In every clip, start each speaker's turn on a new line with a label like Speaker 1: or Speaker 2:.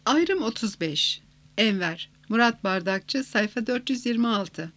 Speaker 1: Ayrım 35. Enver Murat Bardakçı, sayfa 426.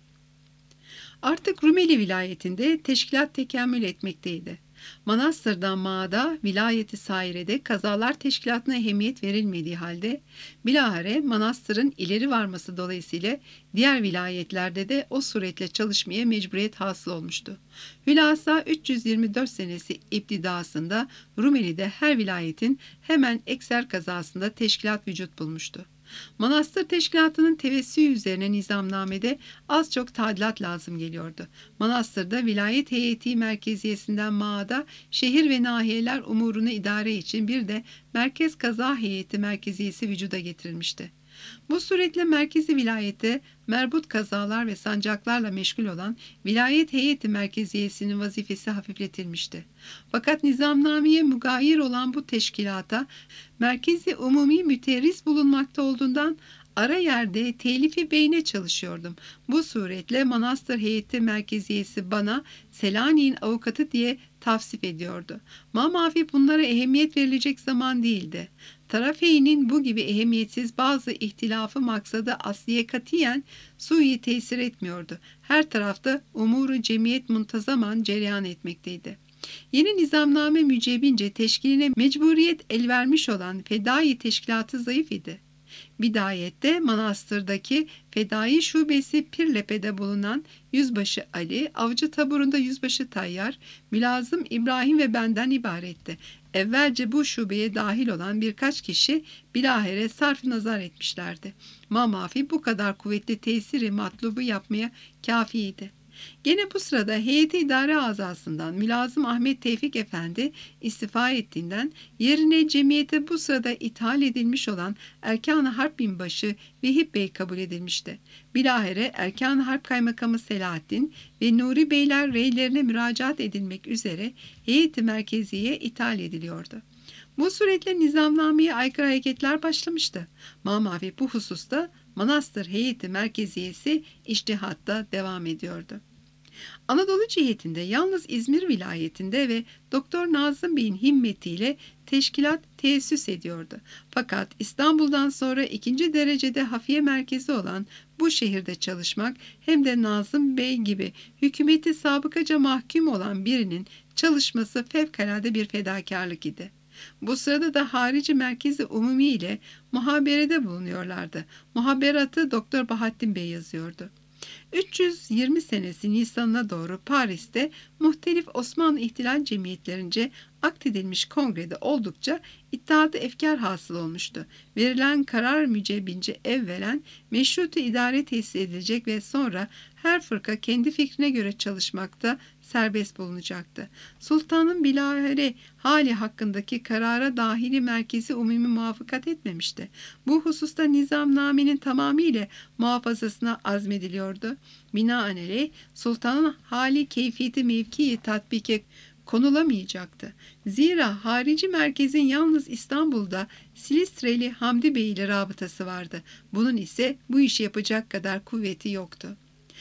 Speaker 1: Artık Rumeli vilayetinde teşkilat tekemmül etmekteydi. Manastır'dan Mağda, vilayeti Saire'de kazalar teşkilatına ehemmiyet verilmediği halde, bilahare manastırın ileri varması dolayısıyla diğer vilayetlerde de o suretle çalışmaya mecburiyet hasıl olmuştu. Hülasa 324 senesi iptidasında Rumeli'de her vilayetin hemen ekser kazasında teşkilat vücut bulmuştu. Manastır teşkilatının tevessü üzerine nizamnamede az çok tadilat lazım geliyordu. Manastırda vilayet heyeti merkeziyesinden Mağda, şehir ve nahiyeler umurunu idare için bir de merkez kaza heyeti merkeziyesi vücuda getirilmişti. Bu suretle merkezi vilayette merbut kazalar ve sancaklarla meşgul olan vilayet heyeti merkeziyesinin vazifesi hafifletilmişti. Fakat nizamnameye mugayir olan bu teşkilata merkezi umumi müterris bulunmakta olduğundan ara yerde telifi beyne çalışıyordum. Bu suretle manastır heyeti merkeziyesi bana Selanik'in avukatı diye tavsif ediyordu. Mamafi bunlara ehemmiyet verilecek zaman değildi. Tarafeynin bu gibi ehemmiyetsiz bazı ihtilafı maksadı asliye katiyen sui tesir etmiyordu. Her tarafta umuru cemiyet muntazaman cereyan etmekteydi. Yeni nizamname mücebince teşkiline mecburiyet el vermiş olan fedai teşkilatı zayıf idi. Bidayette manastırdaki fedai şubesi Pirlepe'de bulunan Yüzbaşı Ali, avcı taburunda Yüzbaşı Tayyar, Mülazım İbrahim ve benden ibaretti. Evvelce bu şubeye dahil olan birkaç kişi bilahare sarf nazar etmişlerdi. Mamafi bu kadar kuvvetli tesiri matlubu yapmaya kâfiydi. Gene bu sırada heyeti idare azasından Mülazım Ahmet Tevfik Efendi istifa ettiğinden yerine cemiyete bu sırada ithal edilmiş olan Erkan-ı Harp binbaşı Vehip Bey kabul edilmişti. Bilahare Erkan-ı Harp Kaymakamı Selahattin ve Nuri Beyler reylerine müracaat edilmek üzere heyeti merkeziye ithal ediliyordu. Bu suretle nizamnameye aykırı hareketler başlamıştı. Mamafi bu hususta manastır heyeti merkeziyesi içtihatta devam ediyordu. Anadolu cihetinde yalnız İzmir vilayetinde ve Doktor Nazım Bey'in himmetiyle teşkilat teessüs ediyordu. Fakat İstanbul'dan sonra ikinci derecede hafiye merkezi olan bu şehirde çalışmak hem de Nazım Bey gibi hükümeti sabıkaca mahkum olan birinin çalışması fevkalade bir fedakarlık idi. Bu sırada da harici merkezi umumi ile muhaberede bulunuyorlardı. Muhaberatı Doktor Bahattin Bey yazıyordu. 320 senesi Nisan'ına doğru Paris'te muhtelif Osmanlı İhtilal Cemiyetlerince akdedilmiş kongrede oldukça iddiadı efkar hasıl olmuştu. Verilen karar mücebbince evvelen meşrutu idare tesis edilecek ve sonra her fırka kendi fikrine göre çalışmakta serbest bulunacaktı. Sultanın bilahare hali hakkındaki karara dahili merkezi umumi muvaffakat etmemişti. Bu hususta nizamnamenin tamamıyla muhafazasına azmediliyordu. Binaenaleyh sultanın hali keyfiyeti mevkii tatbike konulamayacaktı. Zira harici merkezin yalnız İstanbul'da Silistreli Hamdi Bey ile rabıtası vardı. Bunun ise bu işi yapacak kadar kuvveti yoktu.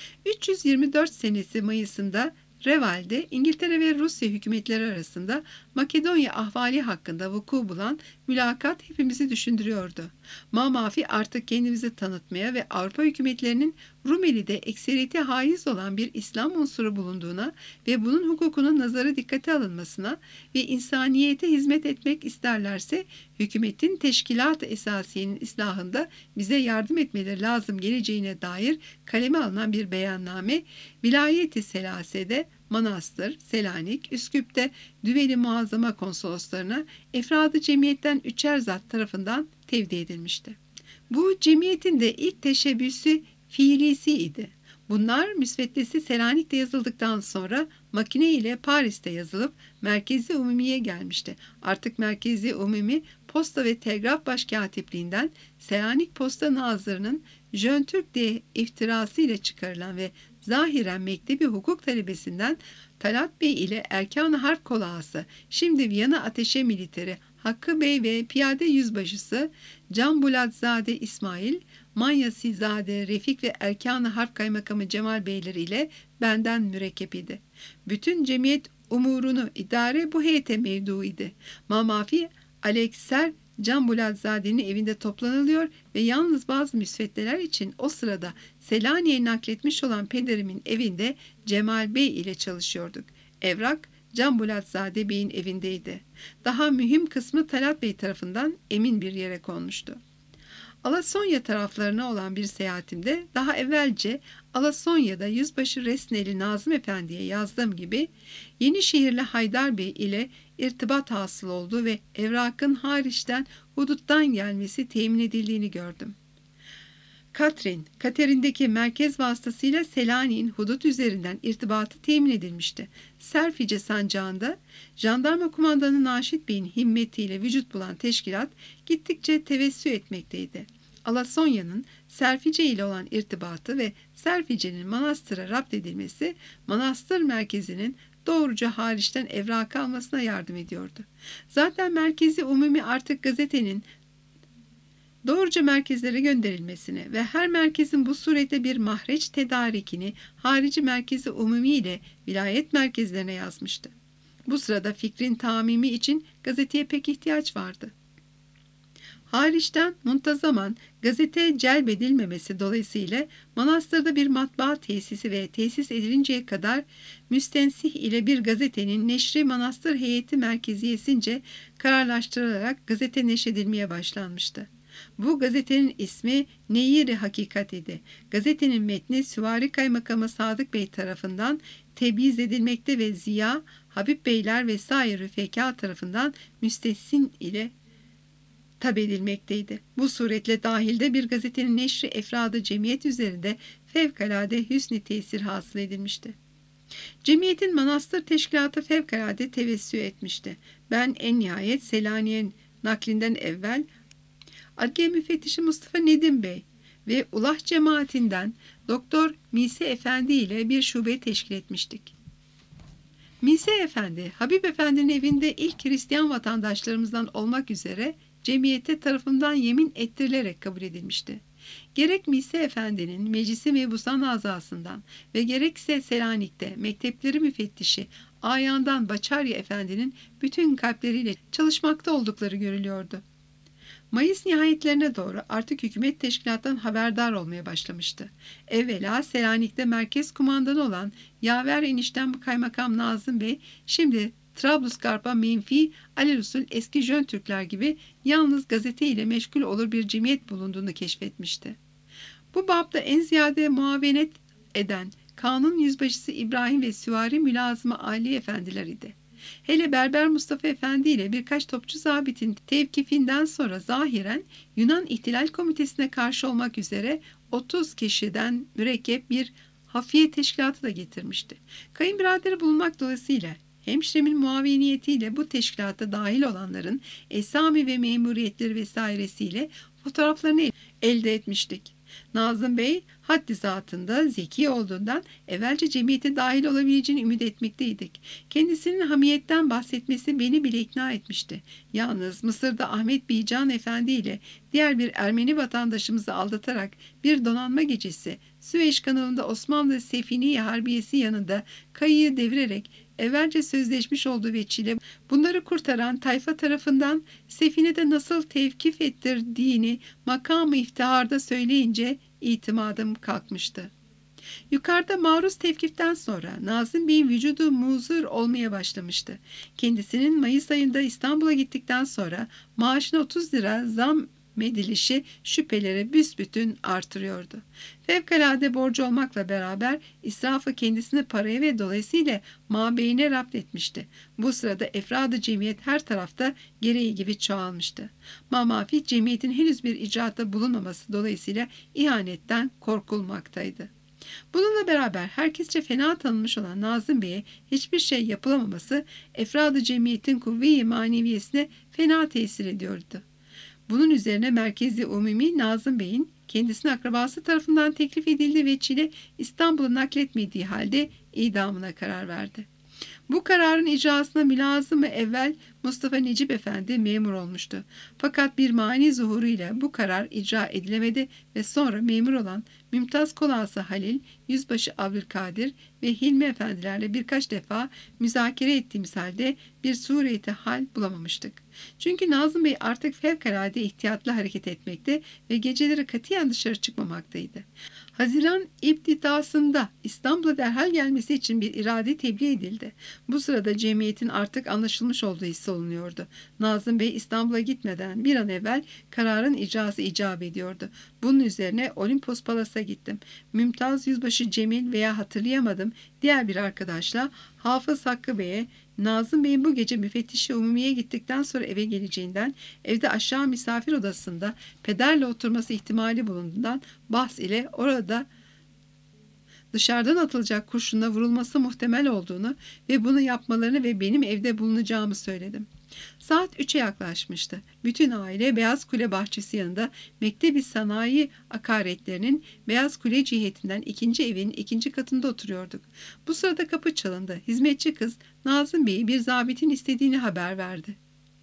Speaker 1: 324 senesi Mayıs'ında Reval'de İngiltere ve Rusya hükümetleri arasında Makedonya ahvali hakkında vuku bulan mülakat hepimizi düşündürüyordu. Mamafi artık kendimizi tanıtmaya ve Avrupa hükümetlerinin Rumeli'de ekseriyeti haiz olan bir İslam unsuru bulunduğuna ve bunun hukukunun nazara dikkate alınmasına ve insaniyete hizmet etmek isterlerse hükümetin teşkilat-ı esasiyenin islahında bize yardım etmeleri lazım geleceğine dair kaleme alınan bir beyanname vilayeti selasede Manastır, Selanik, Üsküp'te Düveli Muazzama konsoloslarına efradı cemiyetten üçer zat tarafından tevdi edilmişti. Bu cemiyetin de ilk teşebbüsü fiilisi idi. Bunlar müsveddesi Selanik'te yazıldıktan sonra makine ile Paris'te yazılıp Merkezi Umumi'ye gelmişti. Artık Merkezi Umumi Posta ve Telgraf Başkatipliğinden Selanik Posta Nazırı'nın Jön Türk diye iftirası ile çıkarılan ve zahiren mektebi hukuk talebesinden Talat Bey ile Erkan-ı Harp Kolağası, şimdi Viyana Ateşe Militeri Hakkı Bey ve Piyade Yüzbaşısı Canbulatzade İsmail, Manyasizade Refik ve Erkan-ı Harp Kaymakamı Cemal Beyleri ile benden mürekkep idi. Bütün cemiyet umurunu idare bu heyete mevdu idi. Mamafi Alekser Can Bulatzade'nin evinde toplanılıyor ve yalnız bazı müsveddeler için o sırada Selanik'e nakletmiş olan pederimin evinde Cemal Bey ile çalışıyorduk. Evrak Can Bulatzade Bey'in evindeydi. Daha mühim kısmı Talat Bey tarafından emin bir yere konmuştu. Alasonya taraflarına olan bir seyahatimde daha evvelce Alasonya'da Yüzbaşı Resneli Nazım Efendi'ye yazdığım gibi Yenişehirli Haydar Bey ile irtibat hasıl oldu ve evrakın hariçten huduttan gelmesi temin edildiğini gördüm. Katerin'deki merkez vasıtasıyla Selanik'in hudut üzerinden irtibatı temin edilmişti. Serfice sancağında jandarma kumandanı Naşit Bey'in himmetiyle vücut bulan teşkilat gittikçe tevessü etmekteydi. Alasonya'nın Serfice ile olan irtibatı ve Serfice'nin manastıra rapt edilmesi manastır merkezinin doğruca hariçten evrak almasına yardım ediyordu. Zaten merkezi umumi artık gazetenin doğruca merkezlere gönderilmesini ve her merkezin bu surette bir mahreç tedarikini harici merkezi umumi ile vilayet merkezlerine yazmıştı. Bu sırada fikrin tamimi için gazeteye pek ihtiyaç vardı. Hariçten muntazaman gazete celbedilmemesi dolayısıyla manastırda bir matbaa tesisi ve tesis edilinceye kadar müstensih ile bir gazetenin neşri manastır heyeti merkeziyesince kararlaştırılarak gazete neşredilmeye başlanmıştı. Bu gazetenin ismi Neyir-i Hakikat idi. Gazetenin metni Süvari Kaymakamı Sadık Bey tarafından tebliğ edilmekte ve Ziya, Habib Beyler vesaire rüfeka tarafından müstehsin ile tab edilmekteydi. Bu suretle dahilde bir gazetenin neşri efradı cemiyet üzerinde fevkalade hüsn-i tesir hasıl edilmişti. Cemiyetin manastır teşkilatı fevkalade tevessü etmişti. Ben en nihayet Selanik'in naklinden evvel Adliye Müfettişi Mustafa Nedim Bey ve Ulah cemaatinden Doktor Mise Efendi ile bir şube teşkil etmiştik. Mise Efendi, Habib Efendi'nin evinde ilk Hristiyan vatandaşlarımızdan olmak üzere cemiyete tarafından yemin ettirilerek kabul edilmişti. Gerek Mise Efendi'nin meclisi mebusan azasından ve gerekse Selanik'te mektepleri müfettişi Ayan'dan Baçarya Efendi'nin bütün kalpleriyle çalışmakta oldukları görülüyordu. Mayıs nihayetlerine doğru artık hükümet teşkilattan haberdar olmaya başlamıştı. Evvela Selanik'te merkez kumandanı olan Yaver Eniştem Kaymakam Nazım Bey, şimdi Trablusgarp'a menfi alelüsül eski Jön Türkler gibi yalnız gazete ile meşgul olur bir cemiyet bulunduğunu keşfetmişti. Bu babda en ziyade muavenet eden Kanun Yüzbaşısı İbrahim ve Süvari Mülazımı Ali Efendiler idi. Hele Berber Mustafa Efendi ile birkaç topçu zabitin tevkifinden sonra zahiren Yunan İhtilal Komitesi'ne karşı olmak üzere 30 kişiden mürekkep bir hafiye teşkilatı da getirmişti. Kayınbiraderi bulunmak dolayısıyla hemşiremin muaviniyetiyle bu teşkilata dahil olanların esami ve memuriyetleri vesairesiyle fotoğraflarını elde etmiştik. Nazım Bey haddi zatında zeki olduğundan evvelce cemiyete dahil olabileceğini ümit etmekteydik. Kendisinin hamiyetten bahsetmesi beni bile ikna etmişti. Yalnız Mısır'da Ahmet Bican Efendi ile diğer bir Ermeni vatandaşımızı aldatarak bir donanma gecesi Süveyş kanalında Osmanlı Sefini Harbiyesi yanında kayığı devirerek evvelce sözleşmiş olduğu veçile bunları kurtaran tayfa tarafından sefinede nasıl tevkif ettirdiğini makamı iftiharda söyleyince itimadım kalkmıştı. Yukarıda maruz tevkiften sonra Nazım Bey'in vücudu muzur olmaya başlamıştı. Kendisinin Mayıs ayında İstanbul'a gittikten sonra maaşına 30 lira zam edilişi şüpheleri büsbütün artırıyordu. Fevkalade borcu olmakla beraber israfı kendisini paraya ve dolayısıyla mabeyine rapt etmişti. Bu sırada efradı cemiyet her tarafta gereği gibi çoğalmıştı. Mamafih cemiyetin henüz bir icraatta bulunmaması dolayısıyla ihanetten korkulmaktaydı. Bununla beraber herkesçe fena tanınmış olan Nazım Bey'e hiçbir şey yapılamaması efradı cemiyetin kuvve-i maneviyesine fena tesir ediyordu. Bunun üzerine Merkezi Umumi Nazım Bey'in kendisine akrabası tarafından teklif edildiği veçile İstanbul'a nakletmediği halde idamına karar verdi. Bu kararın icrasına mülazım-ı evvel Mustafa Necip Efendi memur olmuştu. Fakat bir mani zuhuruyla bu karar icra edilemedi ve sonra memur olan Mümtaz Kolası Halil, Yüzbaşı Abdülkadir ve Hilmi Efendilerle birkaç defa müzakere ettiğimiz halde bir sureti hal bulamamıştık. Çünkü Nazım Bey artık fevkalade ihtiyatlı hareket etmekte ve geceleri katiyen dışarı çıkmamaktaydı. Haziran iptidasında İstanbul'a derhal gelmesi için bir irade tebliğ edildi. Bu sırada cemiyetin artık anlaşılmış olduğu hissi olunuyordu. Nazım Bey İstanbul'a gitmeden bir an evvel kararın icrası icap ediyordu. Bunun üzerine Olimpos Palas'a gittim. Mümtaz Yüzbaşı Cemil veya hatırlayamadım diğer bir arkadaşla Hafız Hakkı Bey'e Nazım Bey'in bu gece müfettişi umumiye gittikten sonra eve geleceğinden, evde aşağı misafir odasında pederle oturması ihtimali bulunduğundan bahs ile orada dışarıdan atılacak kurşunla vurulması muhtemel olduğunu ve bunu yapmalarını ve benim evde bulunacağımı söyledim. Saat 3'e yaklaşmıştı. Bütün aile Beyaz Kule bahçesi yanında Mektebi Sanayi akaretlerinin Beyaz Kule cihetinden ikinci evin ikinci katında oturuyorduk. Bu sırada kapı çalındı. Hizmetçi kız Nazım Bey'i bir zabitin istediğini haber verdi.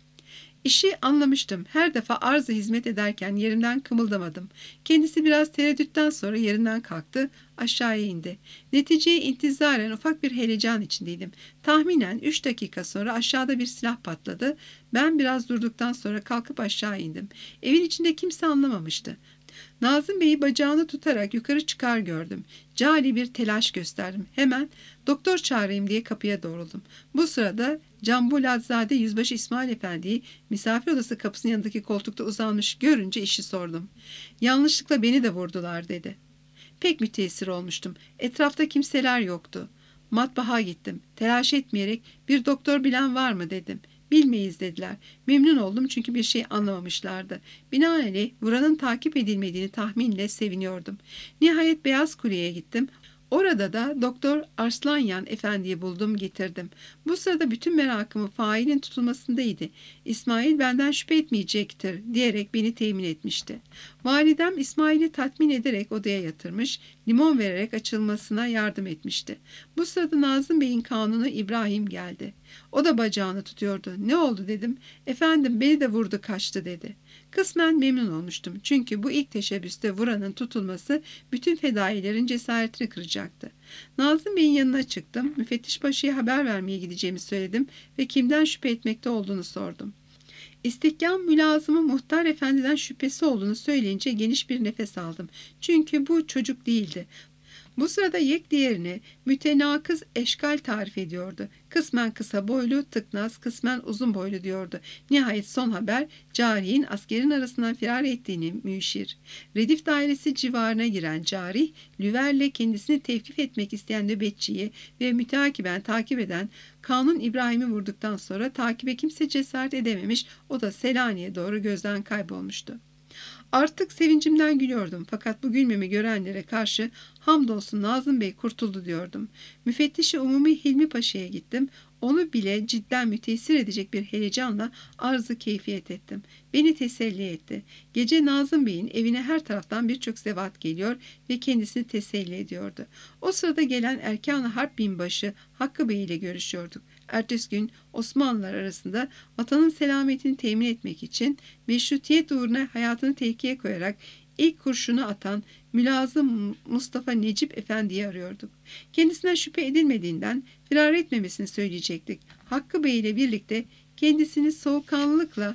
Speaker 1: İşi anlamıştım. Her defa arz-ı hizmet ederken yerimden kımıldamadım. Kendisi biraz tereddütten sonra yerinden kalktı, aşağıya indi. Neticeye intizaren ufak bir heyecan içindeydim. Tahminen 3 dakika sonra aşağıda bir silah patladı. Ben biraz durduktan sonra kalkıp aşağı indim. Evin içinde kimse anlamamıştı. Nazım Bey'i bacağını tutarak yukarı çıkar gördüm. Cali bir telaş gösterdim. Hemen doktor çağırayım diye kapıya doğruldum. Bu sırada Cambulatzade Yüzbaşı İsmail Efendi'yi misafir odası kapısının yanındaki koltukta uzanmış görünce işi sordum. Yanlışlıkla beni de vurdular dedi. Pek müteessir olmuştum. Etrafta kimseler yoktu. Matbaha gittim. Telaş etmeyerek bir doktor bilen var mı dedim. Bilmeyiz dediler. Memnun oldum çünkü bir şey anlamamışlardı. Binaenaleyh vuranın takip edilmediğini tahminle seviniyordum. Nihayet Beyaz Kule'ye gittim. Orada da Doktor Arslanyan Efendi'yi buldum getirdim. Bu sırada bütün merakımı failin tutulmasındaydı. İsmail benden şüphe etmeyecektir diyerek beni temin etmişti. Validem İsmail'i tatmin ederek odaya yatırmış, limon vererek açılmasına yardım etmişti. Bu sırada Nazım Bey'in kanunu İbrahim geldi. O da bacağını tutuyordu. Ne oldu dedim. Efendim beni de vurdu kaçtı dedi. Kısmen memnun olmuştum. Çünkü bu ilk teşebbüste vuranın tutulması bütün fedailerin cesaretini kıracaktı. Nazım Bey'in yanına çıktım. Müfettiş Paşa'ya haber vermeye gideceğimi söyledim ve kimden şüphe etmekte olduğunu sordum. İstihkam mülazımı Muhtar Efendi'den şüphesi olduğunu söyleyince geniş bir nefes aldım. Çünkü bu çocuk değildi. Bu sırada yek diğerini mütenakız eşkal tarif ediyordu. Kısmen kısa boylu, tıknaz, kısmen uzun boylu diyordu. Nihayet son haber Cari'nin askerin arasından firar ettiğini müşir. Redif dairesi civarına giren Cari, Lüver'le kendisini tevkif etmek isteyen nöbetçiyi ve müteakiben takip eden Kanun İbrahim'i vurduktan sonra takibe kimse cesaret edememiş, o da Selanik'e doğru gözden kaybolmuştu. Artık sevincimden gülüyordum fakat bu gülmemi görenlere karşı hamdolsun Nazım Bey kurtuldu diyordum. Müfettişi Umumi Hilmi Paşa'ya gittim. Onu bile cidden müteessir edecek bir heyecanla arz-ı keyfiyet ettim. Beni teselli etti. Gece Nazım Bey'in evine her taraftan birçok zevat geliyor ve kendisini teselli ediyordu. O sırada gelen Erkan-ı Harp binbaşı Hakkı Bey ile görüşüyorduk. Ertesi gün Osmanlılar arasında vatanın selametini temin etmek için meşrutiyet uğruna hayatını tehlikeye koyarak ilk kurşunu atan Mülazım Mustafa Necip Efendi'yi arıyorduk. Kendisinden şüphe edilmediğinden firar etmemesini söyleyecektik. Hakkı Bey ile birlikte kendisini soğukkanlılıkla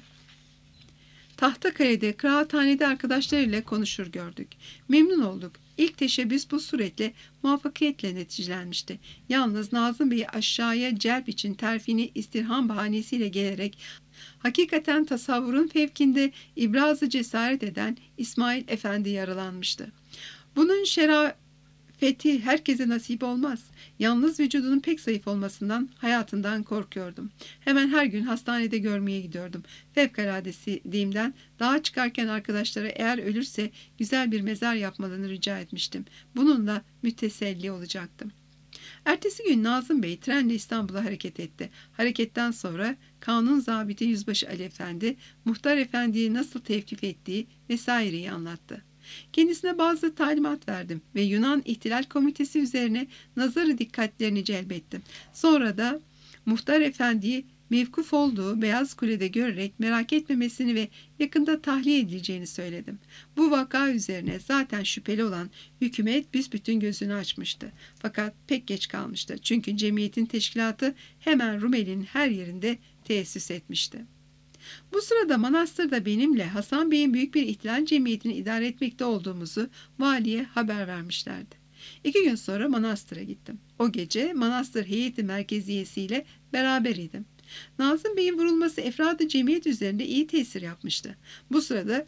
Speaker 1: Tahtakale'de, kıraathanede arkadaşlarıyla konuşur gördük. Memnun olduk. İlk teşebbüs bu suretle muvaffakiyetle neticelenmişti. Yalnız Nazım Bey'i aşağıya celp için terfini istirham bahanesiyle gelerek hakikaten tasavvurun fevkinde ibrazı cesaret eden İsmail Efendi yaralanmıştı. Bunun şerafeti herkese nasip olmaz. Yalnız vücudunun pek zayıf olmasından, hayatından korkuyordum. Hemen her gün hastanede görmeye gidiyordum. Fevkaladesiğimden dağa çıkarken arkadaşlara eğer ölürse güzel bir mezar yapmalarını rica etmiştim. Bununla müteselli olacaktım. Ertesi gün Nazım Bey trenle İstanbul'a hareket etti. Hareketten sonra kanun zabiti Yüzbaşı Ali Efendi, Muhtar Efendi'yi nasıl tevkif ettiği vesaireyi anlattı. Kendisine bazı talimat verdim ve Yunan İhtilal Komitesi üzerine nazarı dikkatlerini celbettim. Sonra da Muhtar Efendi'yi mevkuf olduğu Beyaz Kule'de görerek merak etmemesini ve yakında tahliye edileceğini söyledim. Bu vaka üzerine zaten şüpheli olan hükümet büsbütün gözünü açmıştı. Fakat pek geç kalmıştı. Çünkü cemiyetin teşkilatı hemen Rumeli'nin her yerinde tesis etmişti. Bu sırada manastırda benimle Hasan Bey'in büyük bir ihtilal cemiyetini idare etmekte olduğumuzu valiye haber vermişlerdi. 2 gün sonra manastıra gittim. O gece manastır heyeti merkeziyesiyle beraber idim. Nazım Bey'in vurulması efradı cemiyet üzerinde iyi tesir yapmıştı. Bu sırada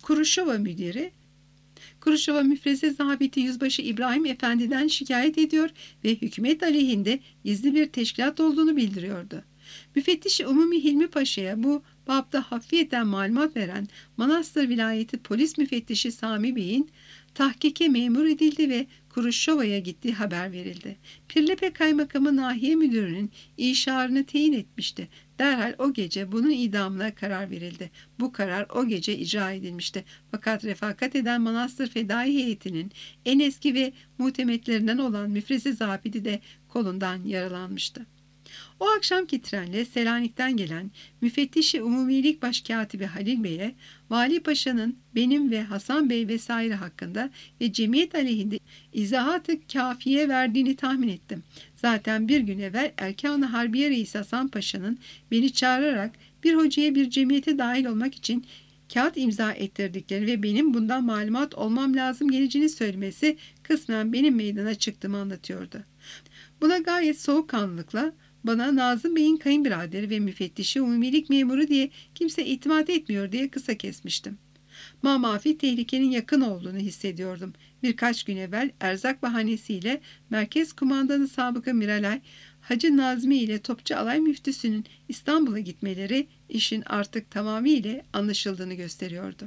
Speaker 1: Kuruşova müfreze zabiti Yüzbaşı İbrahim Efendi'den şikayet ediyor ve hükümet aleyhinde gizli bir teşkilat olduğunu bildiriyordu. Müfettiş-i Umumi Hilmi Paşa'ya bu babda hafifiyeten malumat veren Manastır Vilayeti Polis Müfettişi Sami Bey'in tahkike memur edildi ve Kuruşova'ya gittiği haber verildi. Pirlepe Kaymakamı Nahiye Müdürü'nün işarını teyin etmişti. Derhal o gece bunun idamına karar verildi. Bu karar o gece icra edilmişti. Fakat refakat eden Manastır Fedai Heyeti'nin en eski ve muhtemetlerinden olan müfreze zabiti de kolundan yaralanmıştı. O akşamki trenle Selanik'ten gelen Müfettiş-i Umumilik Başkatibi Halil Bey'e Vali Paşa'nın benim ve Hasan Bey vesaire hakkında ve cemiyet aleyhinde izahat-ı kafiye verdiğini tahmin ettim. Zaten bir gün evvel Erkan-ı Harbiye Reisi Hasan Paşa'nın beni çağırarak bir hocaya bir cemiyete dahil olmak için kağıt imza ettirdikleri ve benim bundan malumat olmam lazım geleceğini söylemesi kısmen benim meydana çıktığımı anlatıyordu. Buna gayet soğukkanlılıkla bana Nazım Bey'in kayınbiraderi ve müfettişi umumilik memuru diye kimse itimat etmiyor diye kısa kesmiştim. Mamafi tehlikenin yakın olduğunu hissediyordum. Birkaç gün evvel erzak bahanesiyle Merkez Kumandanı Sabıka Miralay, Hacı Nazmi ile Topçu Alay Müftüsü'nün İstanbul'a gitmeleri işin artık tamamıyla anlaşıldığını gösteriyordu.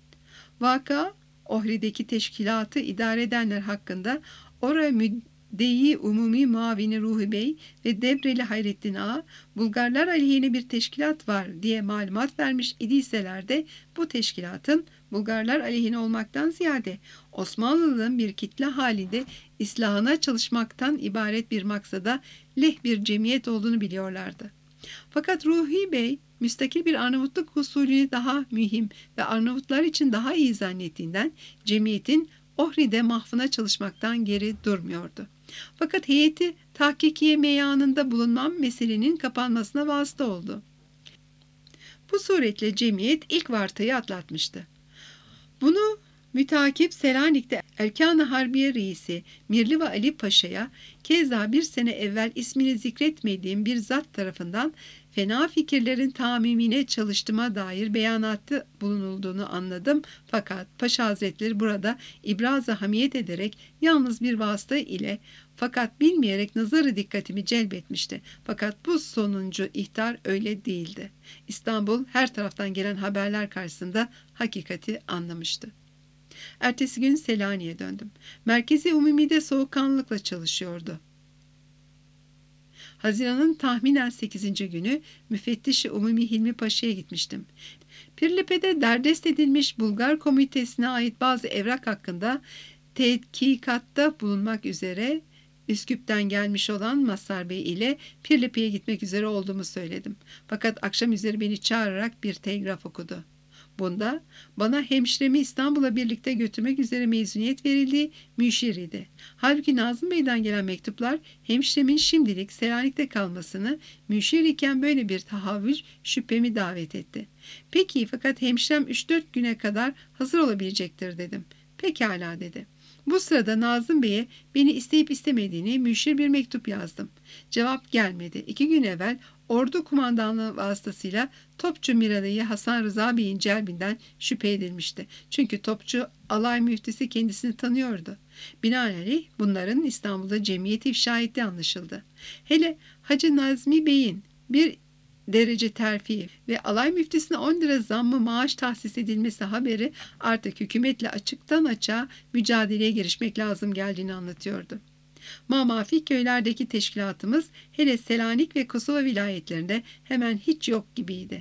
Speaker 1: Vaka, Ohri'deki teşkilatı idare edenler hakkında oraya Deyi Umumi Muavini Ruhi Bey ve Devreli Hayrettin Ağa, Bulgarlar aleyhine bir teşkilat var diye malumat vermiş idiyseler de bu teşkilatın Bulgarlar aleyhine olmaktan ziyade Osmanlı'nın bir kitle halinde islahına çalışmaktan ibaret bir maksada leh bir cemiyet olduğunu biliyorlardı. Fakat Ruhi Bey müstakil bir Arnavutluk usulünü daha mühim ve Arnavutlar için daha iyi zannettiğinden cemiyetin Ohri'de mahfına çalışmaktan geri durmuyordu. Fakat heyeti tahkikiye meyanında bulunmam meselenin kapanmasına vasıta oldu. Bu suretle cemiyet ilk vartayı atlatmıştı. Bunu mütakip Selanik'te Erkan-ı Harbiye Reisi Mirliva Ali Paşa'ya keza bir sene evvel ismini zikretmediğim bir zat tarafından fena fikirlerin tamimine çalıştığıma dair beyanatı bulunulduğunu anladım. Fakat Paşa Hazretleri burada ibraz-ı hamiyet ederek yalnız bir vasıta ile fakat bilmeyerek nazarı dikkatimi celbetmişti. Fakat bu sonuncu ihtar öyle değildi. İstanbul her taraftan gelen haberler karşısında hakikati anlamıştı. Ertesi gün Selanik'e döndüm. Merkezi Umumi'de soğukkanlılıkla çalışıyordu. Haziran'ın tahminen 8. günü Müfettiş-i Umumi Hilmi Paşa'ya gitmiştim. Pirlipe'de derdest edilmiş Bulgar Komitesi'ne ait bazı evrak hakkında tetkikatta bulunmak üzere Üsküp'ten gelmiş olan Mazhar Bey ile Pirlipe'ye gitmek üzere olduğumu söyledim. Fakat akşam üzeri beni çağırarak bir telgraf okudu. Bunda bana hemşiremi İstanbul'a birlikte götürmek üzere mezuniyet verildiği müşir idi. Halbuki Nazım Bey'den gelen mektuplar hemşiremin şimdilik Selanik'te kalmasını, müşir iken böyle bir tahavvül şüphemi davet etti. Peki fakat hemşirem 3-4 güne kadar hazır olabilecektir dedim. Pekala dedi. Bu sırada Nazım Bey'e beni isteyip istemediğini müşir bir mektup yazdım. Cevap gelmedi. 2 gün evvel ordu kumandanlığı vasıtasıyla Topçu Miralay'ı Hasan Rıza Bey'in celbinden şüphe edilmişti. Çünkü Topçu alay müftüsü kendisini tanıyordu. Binaenaleyh bunların İstanbul'da cemiyeti ifşa ettiği anlaşıldı. Hele Hacı Nazmi Bey'in bir derece terfi ve alay müftüsüne 10 lira zammı maaş tahsis edilmesi haberi artık hükümetle açıktan açığa mücadeleye girişmek lazım geldiğini anlatıyordu. Mamafi köylerdeki teşkilatımız hele Selanik ve Kosova vilayetlerinde hemen hiç yok gibiydi.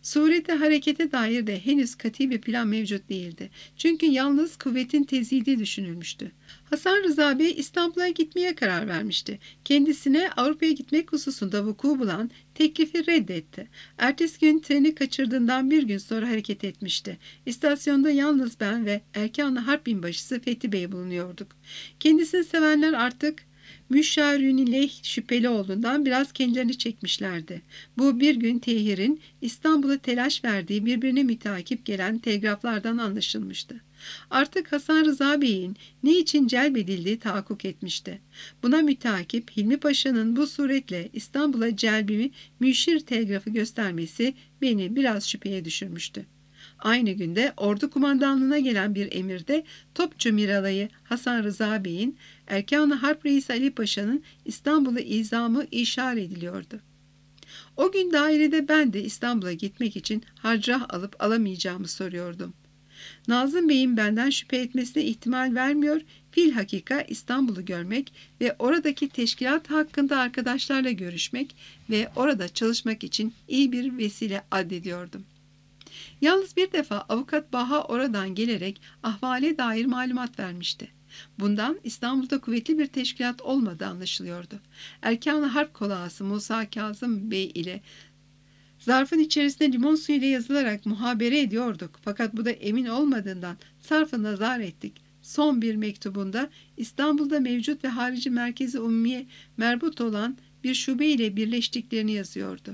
Speaker 1: Surete harekete dair de henüz kat'i bir plan mevcut değildi. Çünkü yalnız kuvvetin tezidi düşünülmüştü. Hasan Rıza Bey İstanbul'a gitmeye karar vermişti. Kendisine Avrupa'ya gitmek hususunda vuku bulan teklifi reddetti. Ertesi gün treni kaçırdığından bir gün sonra hareket etmişti. İstasyonda yalnız ben ve Erkan-ı Harp binbaşısı Fethi Bey bulunuyorduk. Kendisini sevenler artık müşavirinin leh şüpheli olduğundan biraz kendilerini çekmişlerdi. Bu bir gün Tehir'in İstanbul'a telaş verdiği birbirine müteakip gelen telgraflardan anlaşılmıştı. Artık Hasan Rıza Bey'in ne için celbedildiği tahakkuk etmişti. Buna müteakip Hilmi Paşa'nın bu suretle İstanbul'a celbimi müşir telgrafı göstermesi beni biraz şüpheye düşürmüştü. Aynı günde ordu kumandanlığına gelen bir emirde Topçu Miralayı Hasan Rıza Bey'in Erkan-ı Harp Reisi Ali Paşa'nın İstanbul'a izamı işaret ediliyordu. O gün dairede ben de İstanbul'a gitmek için harcah alıp alamayacağımı soruyordum. Nazım Bey'in benden şüphe etmesine ihtimal vermiyor, filhakika İstanbul'u görmek ve oradaki teşkilat hakkında arkadaşlarla görüşmek ve orada çalışmak için iyi bir vesile addediyordum. Yalnız bir defa avukat Baha oradan gelerek ahvale dair malumat vermişti. Bundan İstanbul'da kuvvetli bir teşkilat olmadığı anlaşılıyordu. Erkan-ı Harp Kolağası Musa Kazım Bey ile zarfın içerisinde limon suyu ile yazılarak muhabere ediyorduk. Fakat bu da emin olmadığından sarfı nazar ettik. Son bir mektubunda İstanbul'da mevcut ve harici merkezi ummiye merbut olan bir şube ile birleştiklerini yazıyordu.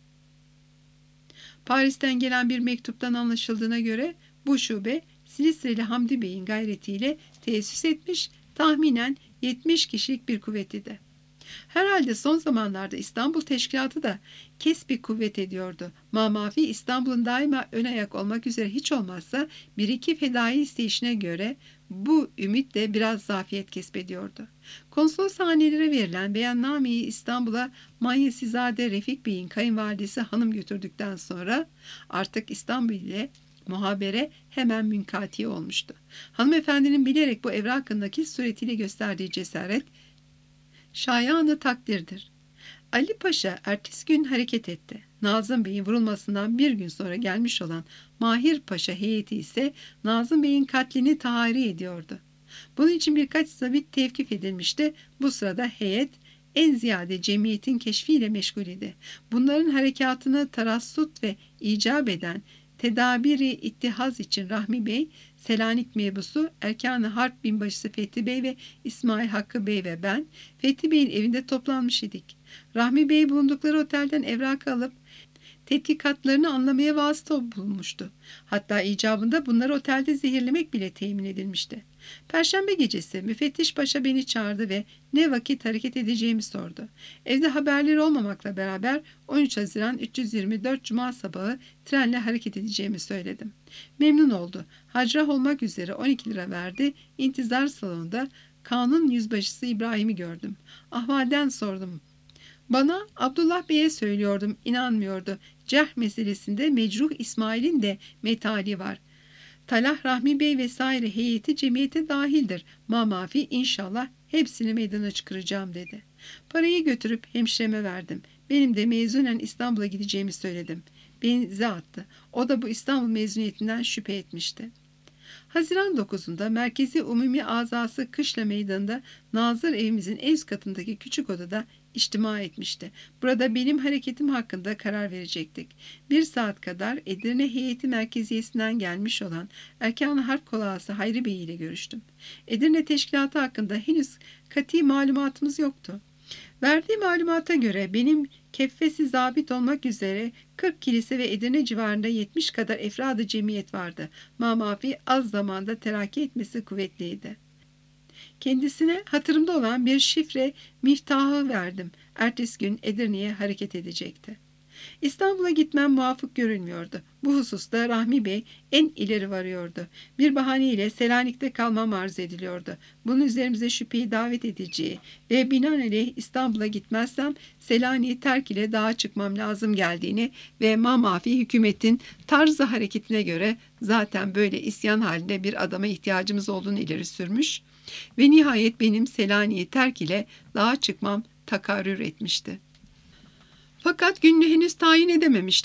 Speaker 1: Paris'ten gelen bir mektuptan anlaşıldığına göre bu şube Silistreli Hamdi Bey'in gayretiyle tesis etmiş, tahminen 70 kişilik bir kuvveti. Herhalde son zamanlarda İstanbul Teşkilatı da kesbi kuvvet ediyordu. Mamafi İstanbul'un daima ön ayak olmak üzere hiç olmazsa bir iki fedai isteyişine göre bu ümit de biraz zafiyet kesbediyordu. Konsoloshanelere verilen beyannameyi İstanbul'a Manyesizade Refik Bey'in kayınvalidesi hanım götürdükten sonra artık İstanbul ile muhabere hemen münkati olmuştu. Hanımefendinin bilerek bu evrakındaki suretiyle gösterdiği cesaret şayanı takdirdir. Ali Paşa ertesi gün hareket etti. Nazım Bey'in vurulmasından bir gün sonra gelmiş olan Mahir Paşa heyeti ise Nazım Bey'in katlini tahari ediyordu. Bunun için birkaç zabit tevkif edilmişti. Bu sırada heyet en ziyade cemiyetin keşfiyle meşgul idi. Bunların harekatını tarassut ve icap eden tedabiri ittihaz için Rahmi Bey, Selanik mebusu Erkan-ı Harp binbaşısı Fethi Bey ve İsmail Hakkı Bey ve ben Fethi Bey'in evinde toplanmış idik. Rahmi Bey bulundukları otelden evrak alıp tetkikatlarını anlamaya vasıta bulunmuştu. Hatta icabında bunları otelde zehirlemek bile temin edilmişti. Perşembe gecesi müfettiş paşa beni çağırdı ve ne vakit hareket edeceğimi sordu. Evde haberleri olmamakla beraber 13 Haziran 324 Cuma sabahı trenle hareket edeceğimi söyledim. Memnun oldu. Hacrah olmak üzere 12 lira verdi. İntizar salonunda kanun yüzbaşısı İbrahim'i gördüm. Ahvalden sordum. Bana Abdullah Bey'e söylüyordum, inanmıyordu. Cerh meselesinde Mecruh İsmail'in de metali var. Talah Rahmi Bey vesaire heyeti cemiyete dahildir. Mamafi inşallah hepsini meydana çıkaracağım dedi. Parayı götürüp hemşireme verdim. Benim de mezunen İstanbul'a gideceğimi söyledim. Beni ize attı. O da bu İstanbul mezuniyetinden şüphe etmişti. Haziran 9'unda Merkezi Umumi Azası Kışla Meydanı'nda Nazır evimizin en üst katındaki küçük odada içtima etmişti. Burada benim hareketim hakkında karar verecektik. 1 saat kadar Edirne Heyeti Merkeziyesi'nden gelmiş olan Erkan-ı Harp Kolağası Hayri Bey ile görüştüm. Edirne Teşkilatı hakkında henüz kat'i malumatımız yoktu. Verdiği malumata göre benim keffesi zabit olmak üzere 40 kilise ve Edirne civarında 70 kadar efradı cemiyet vardı. Mamafi az zamanda terakki etmesi kuvvetliydi. Kendisine hatırımda olan bir şifre miftahı verdim. Ertesi gün Edirne'ye hareket edecekti. İstanbul'a gitmem muvafık görülmüyordu. Bu hususta Rahmi Bey en ileri varıyordu. Bir bahaneyle Selanik'te kalmam arz ediliyordu. Bunun üzerimize şüpheyi davet edeceği ve binaenaleyh İstanbul'a gitmezsem Selanik'i terk ile dağa çıkmam lazım geldiğini ve mamafi hükümetin tarzı hareketine göre zaten böyle isyan halinde bir adama ihtiyacımız olduğunu ileri sürmüş ve nihayet benim Selanik'i terk ile dağa çıkmam takarrür etmişti. Fakat gününü henüz tayin edememiştik.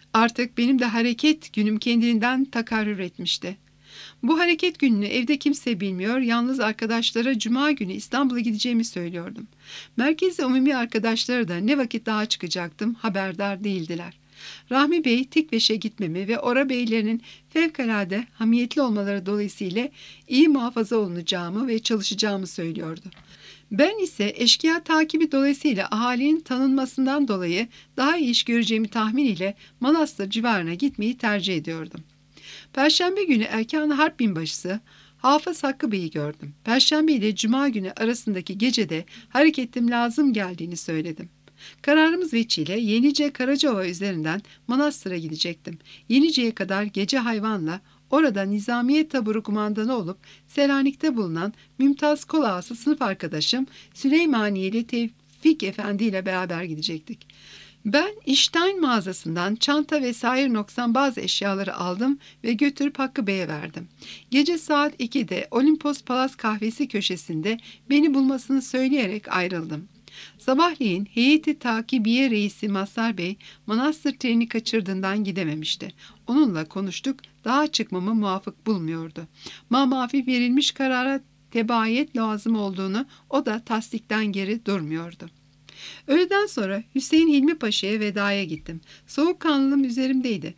Speaker 1: Artık benim de hareket günüm kendinden takarrür etmişti. Bu hareket gününü evde kimse bilmiyor, yalnız arkadaşlara cuma günü İstanbul'a gideceğimi söylüyordum. Merkezi umumi arkadaşlara da ne vakit daha çıkacaktım haberdar değildiler. Rahmi Bey Tikveş'e gitmemi ve Ora Beylerinin fevkalade hamiyetli olmaları dolayısıyla iyi muhafaza olunacağımı ve çalışacağımı söylüyordu. Ben ise eşkıya takibi dolayısıyla ahalinin tanınmasından dolayı daha iyi iş göreceğimi tahminiyle Manastır civarına gitmeyi tercih ediyordum. Perşembe günü Erkan Harp Binbaşısı Hafız Hakkı Bey'i gördüm. Perşembe ile Cuma günü arasındaki gecede hareketim lazım geldiğini söyledim. Kararımız veçile Yenice Karacaova üzerinden Manastır'a gidecektim. Yenice'ye kadar gece hayvanla orada Nizamiye Taburu kumandanı olup Selanik'te bulunan Mümtaz Kolağası sınıf arkadaşım Süleymaniyeli Tevfik Efendi ile beraber gidecektik. Ben İştayn mağazasından çanta ve sair noksan bazı eşyaları aldım ve götürüp Hakkı Bey'e verdim. Gece saat 2'de Olimpos Palas kahvesi köşesinde beni bulmasını söyleyerek ayrıldım. Sabahleyin heyeti takibiye reisi Mazhar Bey Manastır treni kaçırdığından gidememişti. Onunla konuştuk, daha çıkmamı muvafık bulmuyordu. Mamafi verilmiş karara tebayet lazım olduğunu o da tasdikten geri durmuyordu. Öğleden sonra Hüseyin Hilmi Paşa'ya vedaya gittim. Soğukkanlılığım üzerimdeydi.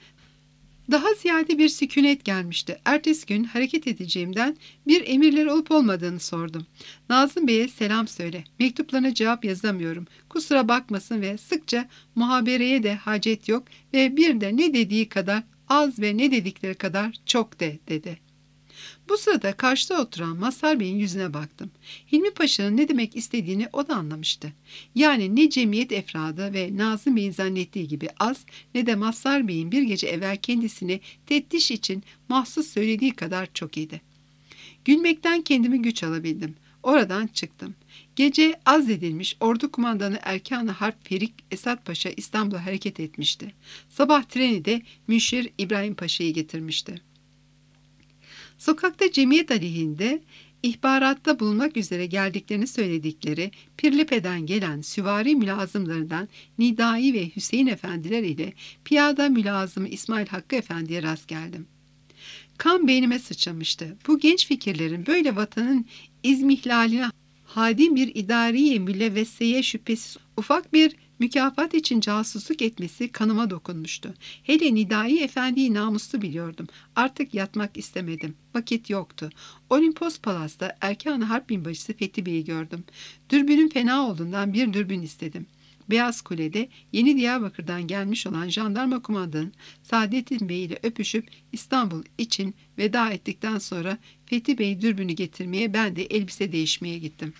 Speaker 1: Daha ziyade bir sükunet gelmişti. Ertesi gün hareket edeceğimden bir emirleri olup olmadığını sordum. Nazım Bey'e selam söyle. Mektuplarına cevap yazamıyorum. Kusura bakmasın ve sıkça muhabereye de hacet yok ve bir de ne dediği kadar az ve ne dedikleri kadar çok dedi. Bu sırada karşıda oturan Mazhar Bey'in yüzüne baktım. Hilmi Paşa'nın ne demek istediğini o da anlamıştı. Yani ne cemiyet efradı ve Nazım Bey'in zannettiği gibi az ne de Mazhar Bey'in bir gece evvel kendisini teftiş için mahsus söylediği kadar çok idi. Gülmekten kendimi güç alabildim. Oradan çıktım. Gece azledilmiş ordu kumandanı Erkan-ı Harp Ferik Esat Paşa İstanbul'a hareket etmişti. Sabah treni de Müşir İbrahim Paşa'yı getirmişti. Sokakta cemiyet aleyhinde ihbaratta bulunmak üzere geldiklerini söyledikleri Pirlipe'den gelen süvari mülazımlarından Nidai ve Hüseyin efendiler ile piyada mülazımı İsmail Hakkı Efendi'ye rast geldim. Kan beynime sıçramıştı. Bu genç fikirlerin böyle vatanın izmihlaline hadim bir idariye mülevveseye şüphesiz ufak bir mükafat için casusluk etmesi kanıma dokunmuştu. Hele Nidai Efendi'yi namuslu biliyordum. Artık yatmak istemedim. Vakit yoktu. Olimpos Palas'ta Erkan-ı Harp Binbaşısı Fethi Bey'i gördüm. Dürbünün fena olduğundan bir dürbün istedim. Beyaz Kule'de Yeni Diyarbakır'dan gelmiş olan jandarma kumandanı Saadettin Bey ile öpüşüp İstanbul için veda ettikten sonra Fethi Bey dürbünü getirmeye, ben de elbise değişmeye gittim.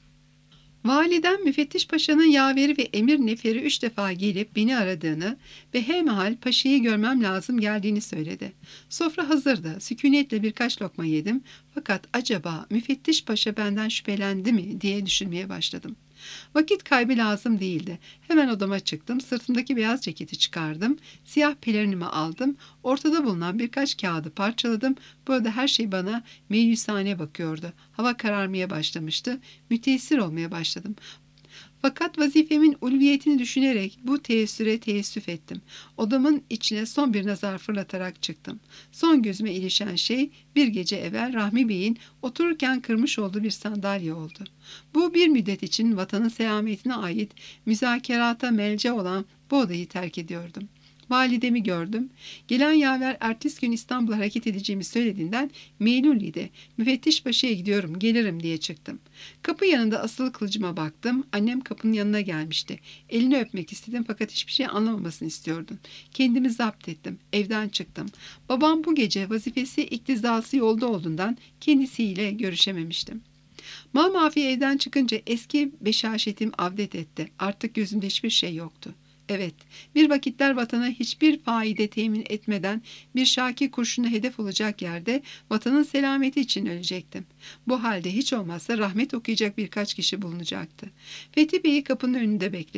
Speaker 1: Validem Müfettiş Paşa'nın yaveri ve emir neferi 3 defa gelip beni aradığını ve hemhal paşayı görmem lazım geldiğini söyledi. Sofra hazırdı. Sükunetle birkaç lokma yedim. Fakat acaba Müfettiş Paşa benden şüphelendi mi diye düşünmeye başladım. Vakit kaybı lazım değildi. Hemen odama çıktım. Sırtımdaki beyaz ceketi çıkardım. Siyah pelerinimi aldım. Ortada bulunan birkaç kağıdı parçaladım. Burada her şey bana meyusane bakıyordu. Hava kararmaya başlamıştı. Müteessir olmaya başladım. Fakat vazifemin ulviyetini düşünerek bu teessüre teessüf ettim. Odamın içine son bir nazar fırlatarak çıktım. Son gözüme ilişen şey bir gece evvel Rahmi Bey'in otururken kırmış olduğu bir sandalye oldu. Bu bir müddet için vatanın selametine ait müzakerata melce olan bu odayı terk ediyordum. Validemi gördüm. Gelen yaver ertesi gün İstanbul'a hareket edeceğimi söylediğinden Meylülli'de Müfettiş Paşa'ya gidiyorum, gelirim diye çıktım. Kapı yanında asılı kılıcıma baktım. Annem kapının yanına gelmişti. Elini öpmek istedim fakat hiçbir şey anlamamasını istiyordum. Kendimi zapt ettim. Evden çıktım. Babam bu gece vazifesi iktizası yolda olduğundan kendisiyle görüşememiştim. Mamafi evden çıkınca eski beşaşetim avdet etti. Artık gözümde hiçbir şey yoktu. Evet, bir vakitler vatana hiçbir faide temin etmeden bir şaki kurşuna hedef olacak yerde vatanın selameti için ölecektim. Bu halde hiç olmazsa rahmet okuyacak birkaç kişi bulunacaktı. Fethi Bey'i kapının önünde bekledim.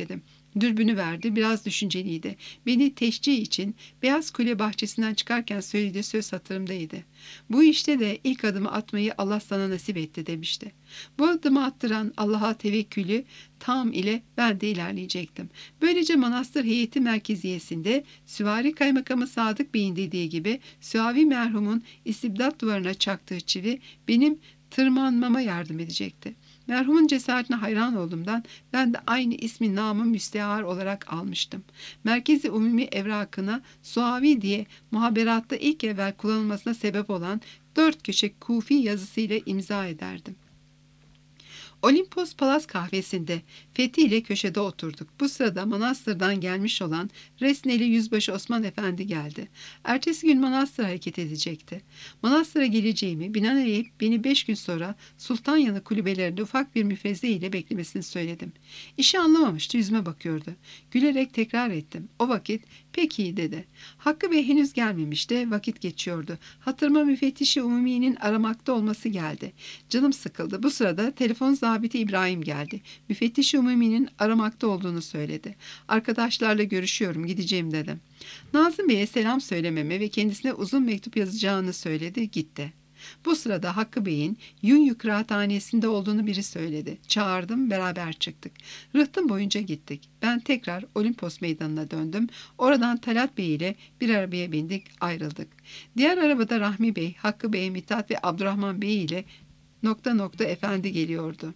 Speaker 1: Dürbünü verdi, biraz düşünceliydi. Beni teşcih için Beyaz Kule bahçesinden çıkarken söylediği söz hatırımdaydı. Bu işte de ilk adımı atmayı Allah sana nasip etti demişti. Bu adımı attıran Allah'a tevekkülü tam ile ben de ilerleyecektim. Böylece manastır heyeti merkeziyesinde Süvari Kaymakamı Sadık Bey'in dediği gibi Süavi merhumun istibdat duvarına çaktığı çivi benim tırmanmama yardım edecekti. Merhumun cesaretine hayran olduğumdan ben de aynı ismi namı müstehar olarak almıştım. Merkezi Umumi evrakına Suavi diye muhaberatta ilk evvel kullanılmasına sebep olan 4 köşe kufi yazısıyla imza ederdim. Olimpos Palas kahvesinde Fethi ile köşede oturduk. Bu sırada manastırdan gelmiş olan Resneli Yüzbaşı Osman Efendi geldi. Ertesi gün manastıra hareket edecekti. Manastıra geleceğimi binaenaleyh beni 5 gün sonra Sultanyanı kulübelerinde ufak bir müfreze ile beklemesini söyledim. İşi anlamamıştı, yüzüme bakıyordu. Gülerek tekrar ettim. O vakit pek iyi dedi. Hakkı Bey henüz gelmemişti, vakit geçiyordu. Hatırıma müfettişi Umumi'nin aramakta olması geldi. Canım sıkıldı. Bu sırada telefon zabiti İbrahim geldi. Müfettiş Umumi'nin aramakta olduğunu söyledi. Arkadaşlarla görüşüyorum, gideceğim dedim. Nazım Bey'e selam söylememi ve kendisine uzun mektup yazacağını söyledi, gitti. Bu sırada Hakkı Bey'in Yunyuk Kıraathanesi'nde olduğunu biri söyledi. Çağırdım, beraber çıktık. Rıhtım boyunca gittik. Ben tekrar Olimpos meydanına döndüm. Oradan Talat Bey ile bir arabaya bindik, ayrıldık. Diğer arabada Rahmi Bey, Hakkı Bey, Mithat ve Abdurrahman Bey ile ... efendi geliyordu.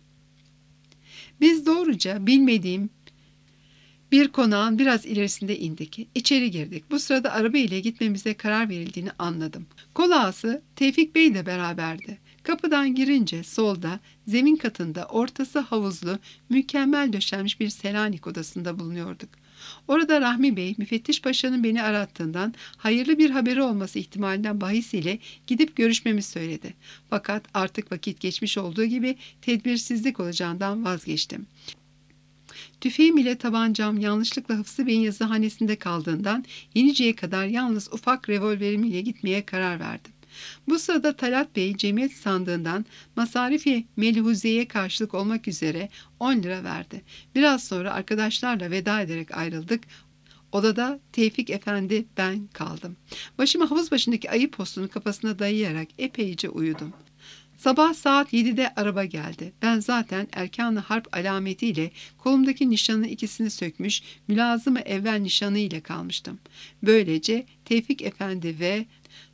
Speaker 1: Biz doğruca bilmediğim bir konağın biraz ilerisinde indik. İçeri girdik. Bu sırada araba ile gitmemize karar verildiğini anladım. Kol ağası Tevfik Bey de beraberdi. Kapıdan girince solda, zemin katında ortası havuzlu, mükemmel döşenmiş bir Selanik odasında bulunuyorduk. Orada Rahmi Bey, Müfettiş Paşa'nın beni arattığından, hayırlı bir haberi olması ihtimalinden bahisiyle gidip görüşmemi söyledi. Fakat artık vakit geçmiş olduğu gibi tedbirsizlik olacağından vazgeçtim. Tüfeğim ile tabancam yanlışlıkla Hıfzı Bey'in yazıhanesinde kaldığından Yenice'ye kadar yalnız ufak revolverim ile gitmeye karar verdim. Bu sırada Talat Bey cemiyet sandığından Masarifi Melhuze'ye karşılık olmak üzere 10 lira verdi. Biraz sonra arkadaşlarla veda ederek ayrıldık. Odada Tevfik Efendi, ben kaldım. Başımı havuz başındaki ayı postunun kafasına dayayarak epeyce uyudum. Sabah saat 7'de araba geldi. Ben zaten erkan-ı harp alametiyle kolumdaki nişanın ikisini sökmüş, mülazım-ı evvel nişanı ile kalmıştım. Böylece Tevfik Efendi ve ...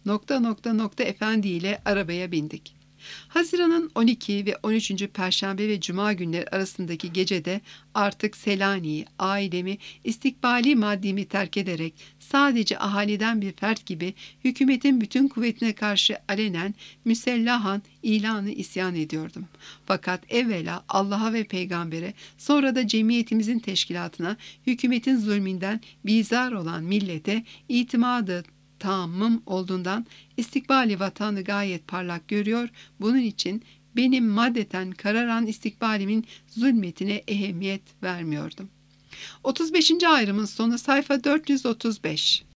Speaker 1: Efendi ile arabaya bindik. Haziran'ın 12 ve 13. Perşembe ve Cuma günleri arasındaki gecede artık Selanik'i, ailemi, istikbali maddimi terk ederek sadece ahaliden bir fert gibi hükümetin bütün kuvvetine karşı alenen müsellahan ilanı isyan ediyordum. Fakat evvela Allah'a ve peygambere, sonra da cemiyetimizin teşkilatına, hükümetin zulmünden bizar olan millete itimadı tahammüm olduğundan istikbali vatanı gayet parlak görüyor, bunun için benim maddeten kararan istikbalimin zulmetine ehemmiyet vermiyordum. 35. ayrımın sonu sayfa 435.